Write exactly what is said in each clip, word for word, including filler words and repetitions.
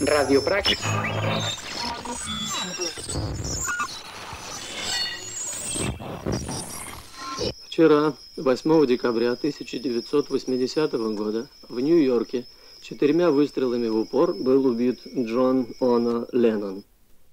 Радиопрактика. Вчера, восьмого декабря тысяча девятьсот восьмидесятого года, в Нью-Йорке четырьмя выстрелами в упор был убит Джон Оно Леннон.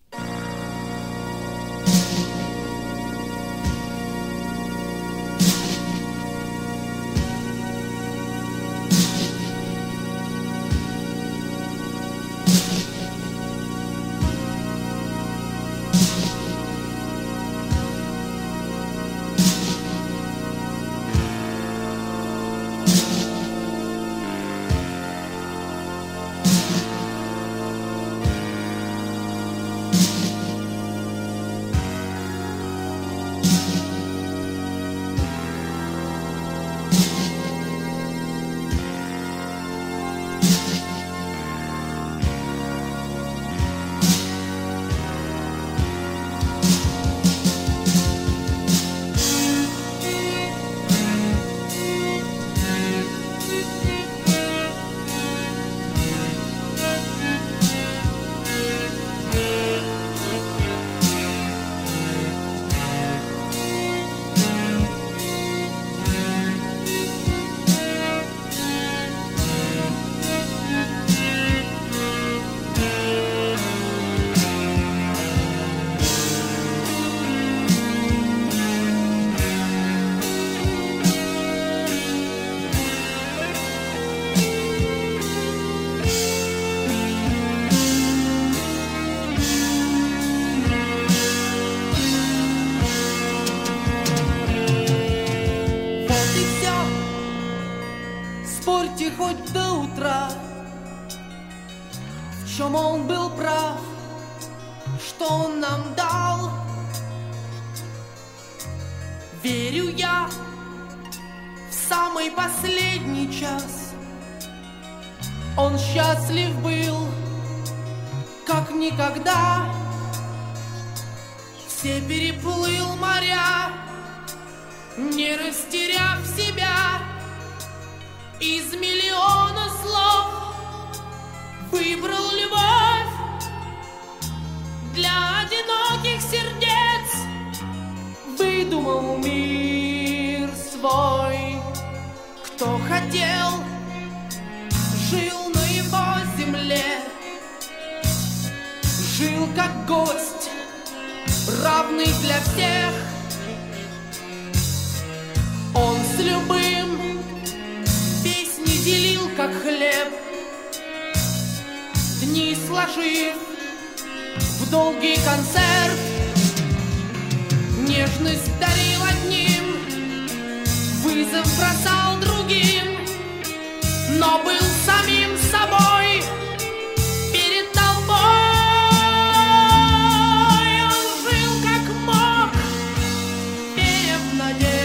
Хоть до утра, в чем он был прав, что он нам дал. Верю я в самый последний час. Он счастлив был, как никогда. Все переплыл моря, не растеряв себя. Из миллиона слов выбрал любовь для одиноких сердец, выдумал мир свой. Кто хотел, жил на его земле, жил как гость, равный для всех. Он с любым делил, как хлеб, дни сложив в долгий концерт. Нежность дарил одним, вызов бросал другим, но был самим собой перед толпой. Он жил как мог, веря в надежду.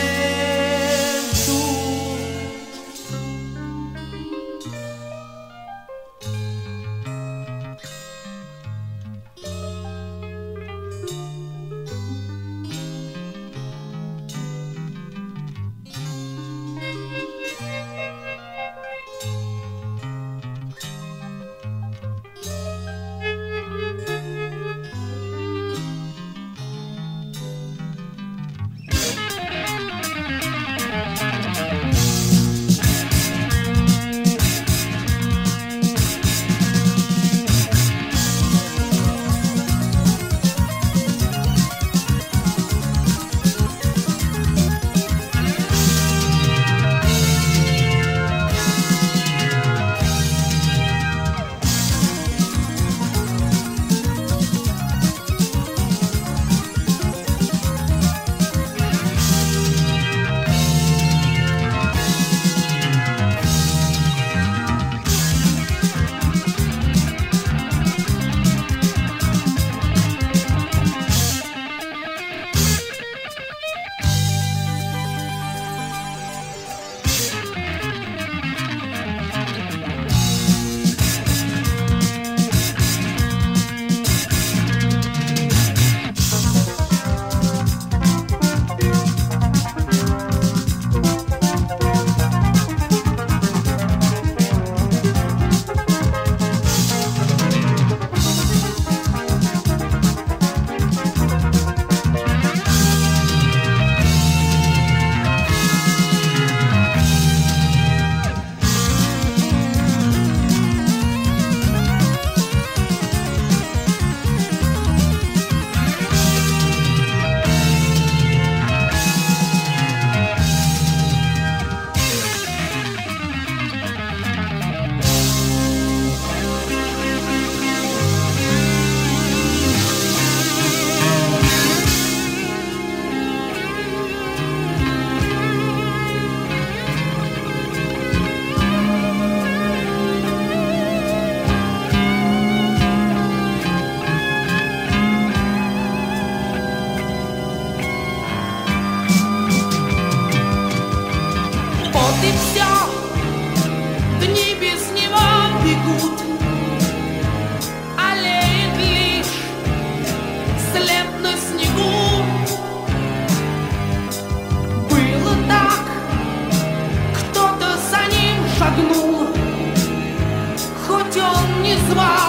смог.